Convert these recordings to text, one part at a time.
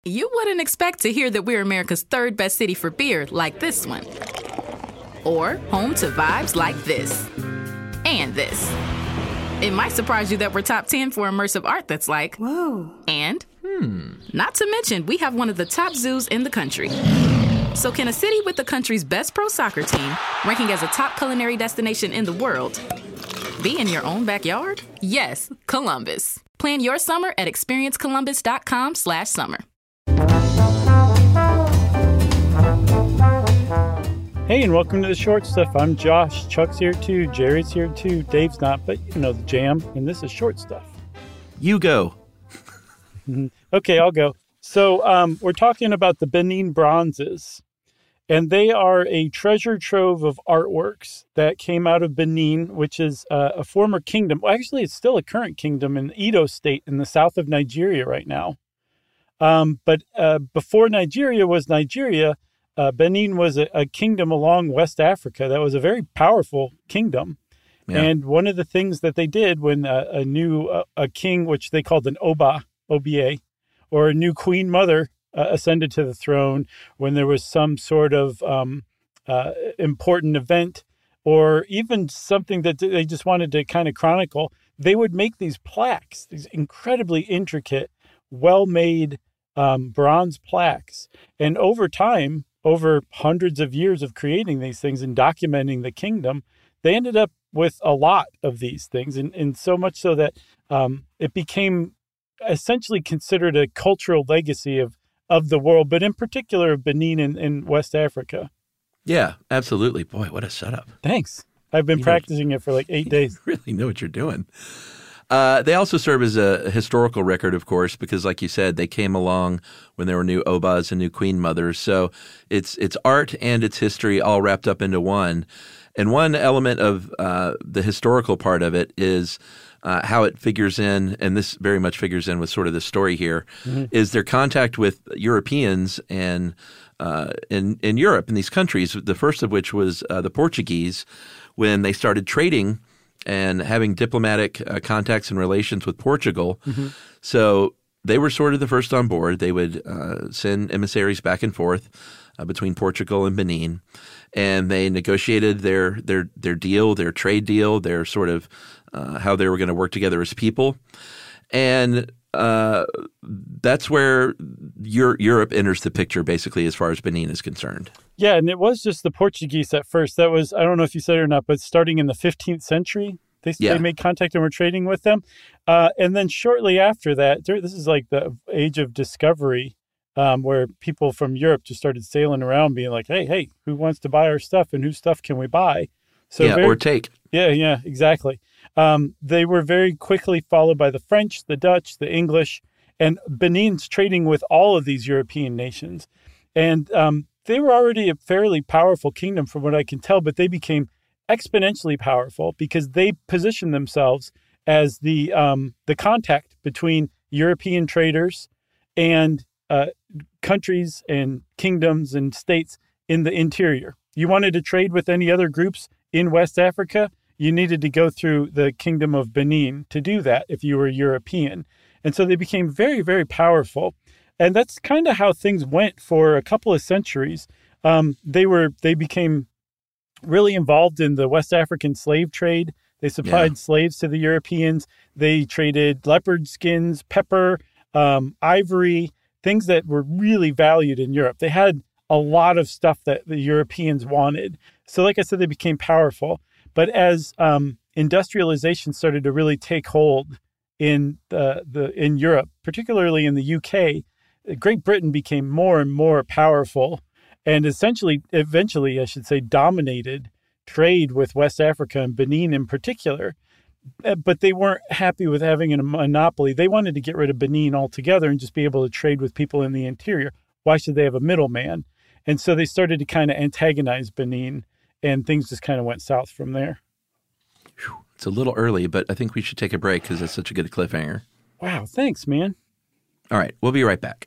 You wouldn't expect to hear that we're America's third best city for beer like this one. Or home to vibes like this. And this. It might surprise you that we're top 10 for immersive art that's like, whoa. And, not to mention, we have one of the top zoos in the country. So can a city with the country's best pro soccer team, ranking as a top culinary destination in the world, be in your own backyard? Yes, Columbus. Plan your summer at experiencecolumbus.com/summer. Hey, and welcome to the Short Stuff. I'm Josh. Chuck's here too. Jerry's here too. Dave's not, but you know the jam. And this is Short Stuff. You go. Okay, I'll go. So we're talking about the Benin bronzes. And they are a treasure trove of artworks that came out of Benin, which is a former kingdom. Well, actually, it's still a current kingdom in Edo State in the south of Nigeria right now. But before Nigeria was Nigeria, Benin was a kingdom along West Africa that was a very powerful kingdom. Yeah. And one of the things that they did when a king, which they called an Oba, or a new queen mother, ascended to the throne, when there was some sort of important event, or even something that they just wanted to kind of chronicle, they would make these plaques, these incredibly intricate, well-made bronze plaques. And over time, over hundreds of years of creating these things and documenting the kingdom, they ended up with a lot of these things, and so much so that it became essentially considered a cultural legacy of the world, but in particular of Benin in West Africa. Yeah, absolutely. Boy, what a setup. Thanks. I've been practicing it for like 8 days. You really know what you're doing. They also serve as a historical record, of course, because like you said, they came along when there were new Obas and new queen mothers. So it's art and its history all wrapped up into one. And one element of the historical part of it is how it figures in, and this very much figures in with sort of the story here, is their contact with Europeans and in Europe, in these countries, the first of which was the Portuguese, when they started trading and having diplomatic contacts and relations with Portugal. So they were sort of the first on board. They would send emissaries back and forth between Portugal and Benin, and they negotiated their deal, their trade deal, their sort of how they were going to work together as people. And that's where Europe enters the picture, basically, as far as Benin is concerned. Yeah, and it was just the Portuguese at first. That was, I don't know if you said it or not, but starting in the 15th century, they made contact and were trading with them. And then shortly after that, this is like the age of discovery, where people from Europe just started sailing around being like, hey, who wants to buy our stuff and whose stuff can we buy? So or take. Yeah, exactly. They were very quickly followed by the French, the Dutch, the English, and Benin's trading with all of these European nations. And they were already a fairly powerful kingdom from what I can tell, but they became exponentially powerful because they positioned themselves as the contact between European traders and countries and kingdoms and states in the interior. You wanted to trade with any other groups in West Africa, you needed to go through the Kingdom of Benin to do that if you were European. And so they became very, very powerful. And that's kind of how things went for a couple of centuries. They became really involved in the West African slave trade. They supplied slaves to the Europeans. They traded leopard skins, pepper, ivory, things that were really valued in Europe. They had a lot of stuff that the Europeans wanted. So like I said, they became powerful. But as industrialization started to really take hold in in Europe, particularly in the UK, Great Britain became more and more powerful and eventually, I should say, dominated trade with West Africa and Benin in particular. But they weren't happy with having a monopoly. They wanted to get rid of Benin altogether and just be able to trade with people in the interior. Why should they have a middleman? And so they started to kind of antagonize Benin, and things just kind of went south from there. It's a little early, but I think we should take a break because it's such a good cliffhanger. Wow, thanks, man. All right, we'll be right back.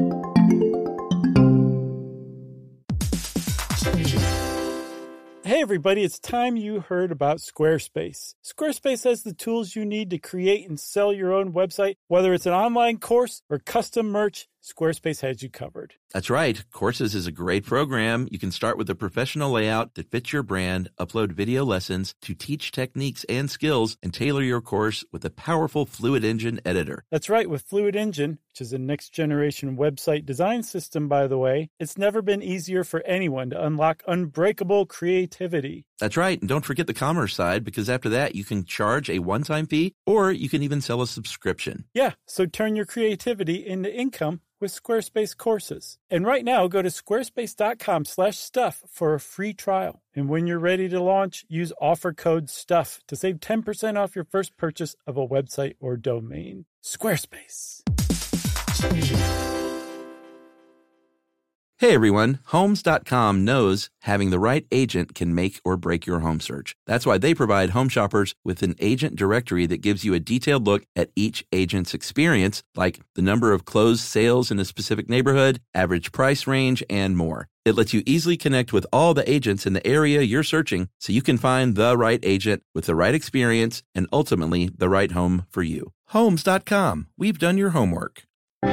Hey, everybody, it's time you heard about Squarespace. Squarespace has the tools you need to create and sell your own website. Whether it's an online course or custom merch, Squarespace has you covered. That's right. Courses is a great program. You can start with a professional layout that fits your brand, upload video lessons to teach techniques and skills, and tailor your course with a powerful Fluid Engine editor. That's right. With Fluid Engine, which is a next-generation website design system, by the way, it's never been easier for anyone to unlock unbreakable creativity. That's right. And don't forget the commerce side, because after that, you can charge a one-time fee, or you can even sell a subscription. Yeah, so turn your creativity into income with Squarespace courses. And right now, go to squarespace.com/stuff for a free trial. And when you're ready to launch, use offer code STUFF to save 10% off your first purchase of a website or domain. Squarespace. Hey everyone, Homes.com knows having the right agent can make or break your home search. That's why they provide home shoppers with an agent directory that gives you a detailed look at each agent's experience, like the number of closed sales in a specific neighborhood, average price range, and more. It lets you easily connect with all the agents in the area you're searching so you can find the right agent with the right experience and ultimately the right home for you. Homes.com. We've done your homework.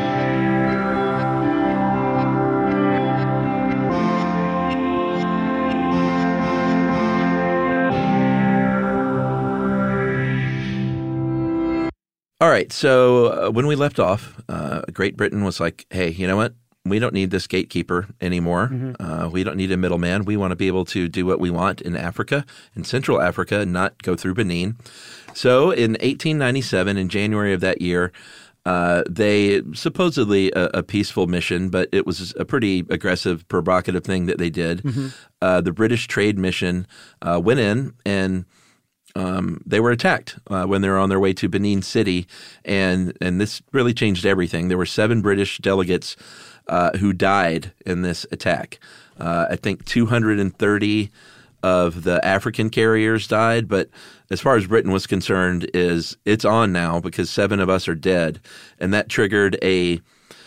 All right, so when we left off, Great Britain was like, hey, you know what? We don't need this gatekeeper anymore. We don't need a middleman. We want to be able to do what we want in Africa, in Central Africa, and not go through Benin. So in 1897, in January of that year, they supposedly a peaceful mission, but it was a pretty aggressive, provocative thing that they did. The British trade mission went in and they were attacked when they were on their way to Benin City, and this really changed everything. There were 7 British delegates who died in this attack. I think 230 of the African carriers died, but as far as Britain was concerned, it's on now because 7 of us are dead, and that triggered a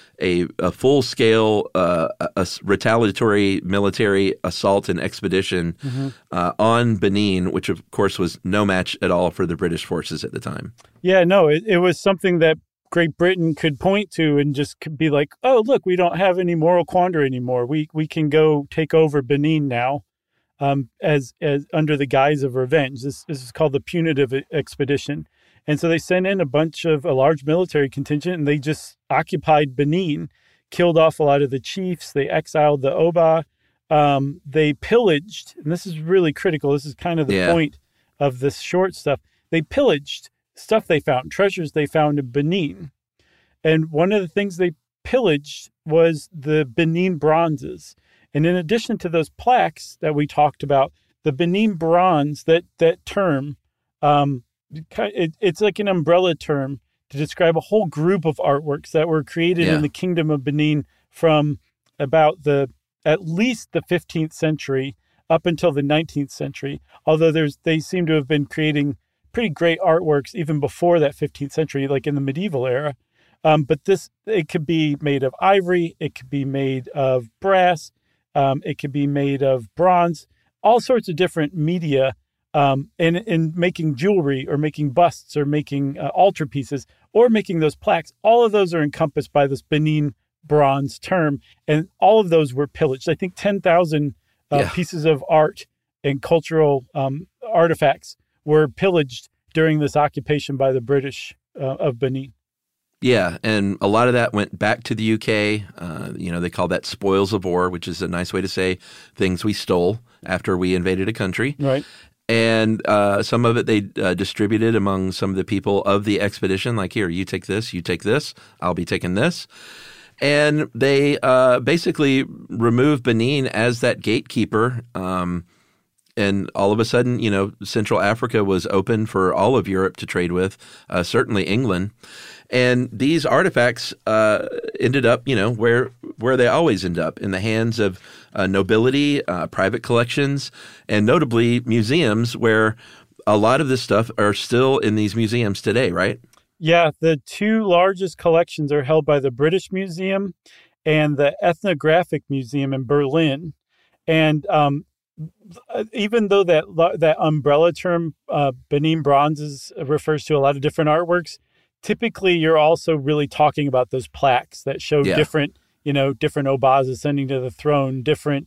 full-scale retaliatory military assault and expedition on Benin, which, of course, was no match at all for the British forces at the time. Yeah, no, it was something that Great Britain could point to and just be like, oh, look, we don't have any moral quandary anymore. We can go take over Benin now as under the guise of revenge. This is called the Punitive Expedition. And so they sent in a large military contingent, and they just occupied Benin, killed off a lot of the chiefs. They exiled the Oba. They pillaged, and this is really critical. This is kind of the point of this short stuff. They pillaged stuff they found, treasures they found in Benin. And one of the things they pillaged was the Benin bronzes. And in addition to those plaques that we talked about, the Benin bronze, that term, it's like an umbrella term to describe a whole group of artworks that were created in the Kingdom of Benin from about at least the 15th century up until the 19th century. Although they seem to have been creating pretty great artworks even before that 15th century, like in the medieval era. But it could be made of ivory, it could be made of brass, it could be made of bronze, all sorts of different media. In making jewelry or making busts or making altarpieces or making those plaques, all of those are encompassed by this Benin bronze term. And all of those were pillaged. I think 10,000 pieces of art and cultural artifacts were pillaged during this occupation by the British of Benin. Yeah, and a lot of that went back to the UK. They call that spoils of war, which is a nice way to say things we stole after we invaded a country. Right. And some of it they distributed among some of the people of the expedition, like, here, you take this, I'll be taking this. And they basically removed Benin as that gatekeeper. And all of a sudden, Central Africa was open for all of Europe to trade with, certainly England. And these artifacts ended up, where they always end up, in the hands of nobility, private collections, and notably museums, where a lot of this stuff are still in these museums today, right? Yeah, the 2 largest collections are held by the British Museum and the Ethnographic Museum in Berlin. And even though that umbrella term, Benin bronzes, refers to a lot of different artworks, typically you're also really talking about those plaques that show different Obas ascending to the throne, different,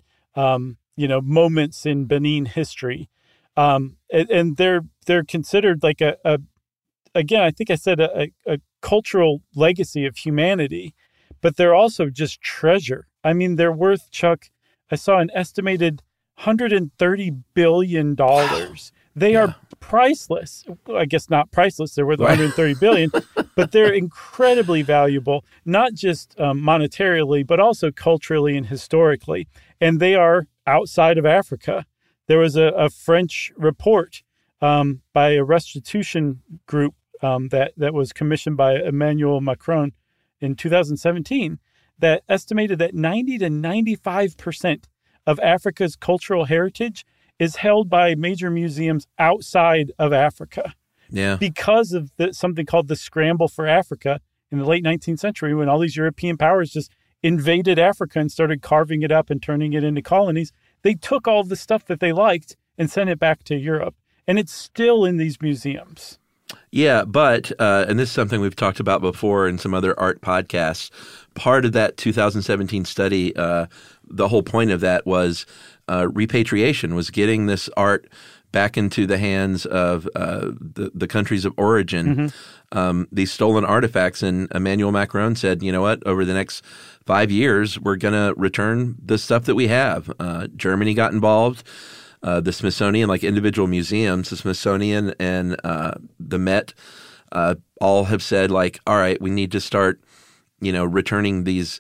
moments in Benin history. And they're considered like again, I think I said a cultural legacy of humanity, but they're also just treasure. I mean, they're worth, Chuck, I saw an estimated $130 billion. They are priceless. I guess not priceless. They're worth $130 billion, but they're incredibly valuable, not just monetarily, but also culturally and historically. And they are outside of Africa. There was a French report by a restitution group that was commissioned by Emmanuel Macron in 2017 that estimated that 90 to 95% of Africa's cultural heritage is held by major museums outside of Africa. Yeah. Because of something called the Scramble for Africa in the late 19th century, when all these European powers just invaded Africa and started carving it up and turning it into colonies, they took all the stuff that they liked and sent it back to Europe. And it's still in these museums. Yeah, but, and this is something we've talked about before in some other art podcasts, part of that 2017 study, the whole point of that was repatriation, was getting this art back into the hands of the countries of origin, these stolen artifacts. And Emmanuel Macron said, you know what, over the next 5 years, we're going to return the stuff that we have. Germany got involved. The Smithsonian, like individual museums, the Smithsonian and the Met, all have said, like, all right, we need to start, returning these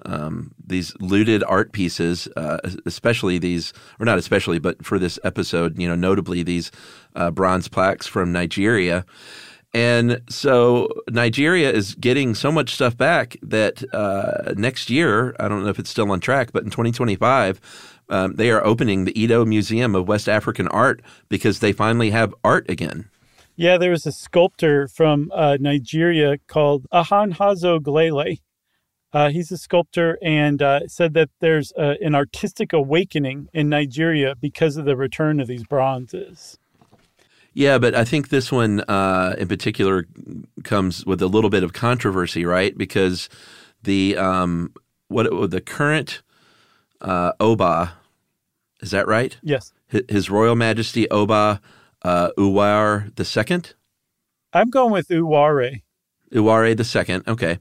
looted art pieces, especially these, or not especially, but for this episode, notably these bronze plaques from Nigeria. And so Nigeria is getting so much stuff back that next year, I don't know if it's still on track, but in 2025, they are opening the Edo Museum of West African Art because they finally have art again. Yeah, there was a sculptor from Nigeria called Ahanhazo Glele. He's a sculptor and said that there's an artistic awakening in Nigeria because of the return of these bronzes. Yeah, but I think this one in particular comes with a little bit of controversy, right? Because the current Oba, is that right? Yes. His Royal Majesty Oba Uware II? I'm going with Uware. Uware II, okay.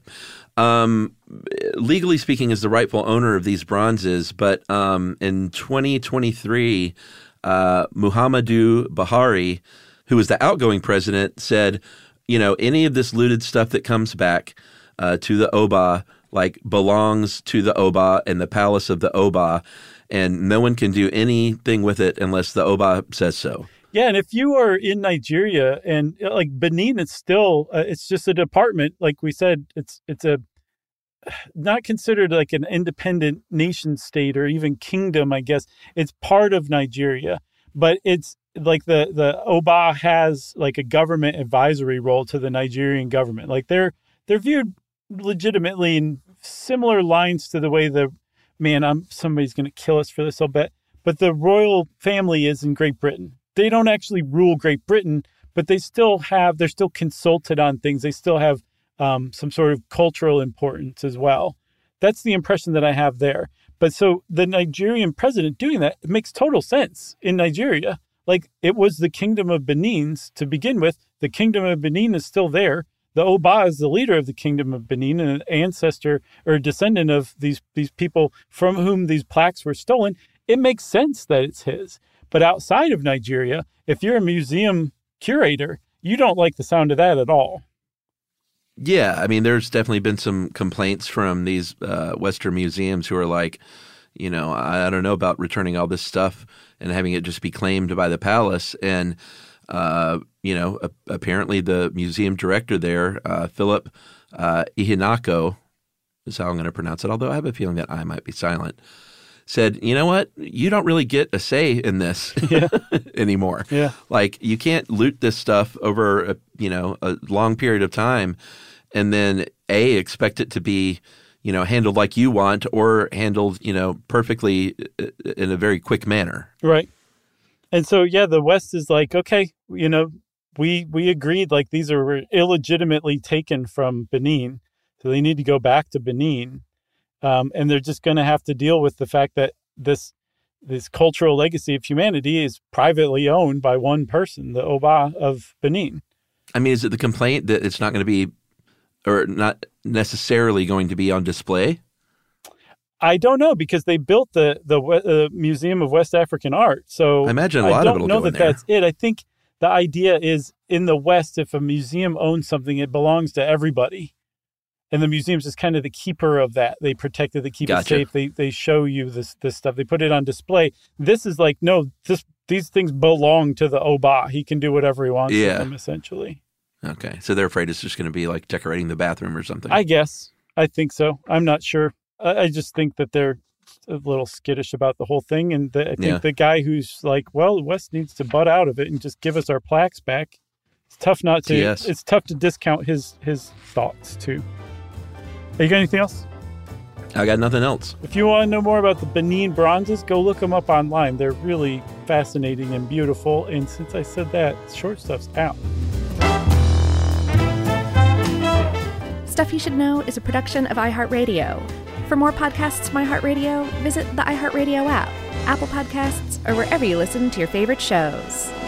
Legally speaking, is the rightful owner of these bronzes, but in 2023, Muhammadu Buhari, who was the outgoing president, said, any of this looted stuff that comes back to the Oba, belongs to the Oba and the palace of the Oba, and no one can do anything with it unless the Oba says so. Yeah, and if you are in Nigeria and Benin, it's still it's just a department. Like we said, it's a not considered like an independent nation state or even kingdom, I guess. It's part of Nigeria, but it's like the Oba has like a government advisory role to the Nigerian government. Like they're viewed legitimately in similar lines to the way somebody's going to kill us for this, I'll bet. But the royal family is in Great Britain. They don't actually rule Great Britain, but they're still consulted on things. They still have some sort of cultural importance as well. That's the impression that I have there. But so the Nigerian president doing that, it makes total sense in Nigeria. Like it was the Kingdom of Benin's to begin with. The Kingdom of Benin is still there. The Oba is the leader of the Kingdom of Benin and an ancestor or descendant of these people from whom these plaques were stolen. It makes sense that it's his. But outside of Nigeria, if you're a museum curator, you don't like the sound of that at all. Yeah, I mean, there's definitely been some complaints from these Western museums who are like, I don't know about returning all this stuff and having it just be claimed by the palace. And, apparently the museum director there, Philip Ihinako, is how I'm going to pronounce it, although I have a feeling that I might be silent, said, you know what, you don't really get a say in this anymore. Yeah. Like you can't loot this stuff over a long period of time and then expect it to be, handled like you want or handled, perfectly in a very quick manner. Right. And so, the West is like, okay, we agreed like these are illegitimately taken from Benin. So they need to go back to Benin. And they're just going to have to deal with the fact that this cultural legacy of humanity is privately owned by one person, the Oba of Benin. I mean, is it the complaint that it's not going to be, or not necessarily going to be on display? I don't know, because they built the Museum of West African Art. So I imagine a lot of it will go in there. I don't know that that's it. I think the idea is in the West, if a museum owns something, it belongs to everybody. And the museum's just kind of the keeper of that. They protect it, they keep it safe. They show you this stuff. They put it on display. This is like, no, these things belong to the Oba. He can do whatever he wants with them, essentially. Okay. So they're afraid it's just going to be like decorating the bathroom or something. I guess. I think so. I'm not sure. I just think that they're a little skittish about the whole thing. And I think the guy who's like, well, the West needs to butt out of it and just give us our plaques back. It's tough not to. Yes. It's tough to discount his thoughts, too. You got anything else? I got nothing else. If you want to know more about the Benin bronzes, go look them up online. They're really fascinating and beautiful. And since I said that, Short Stuff's out. Stuff You Should Know is a production of iHeartRadio. For more podcasts from iHeartRadio, visit the iHeartRadio app, Apple Podcasts, or wherever you listen to your favorite shows.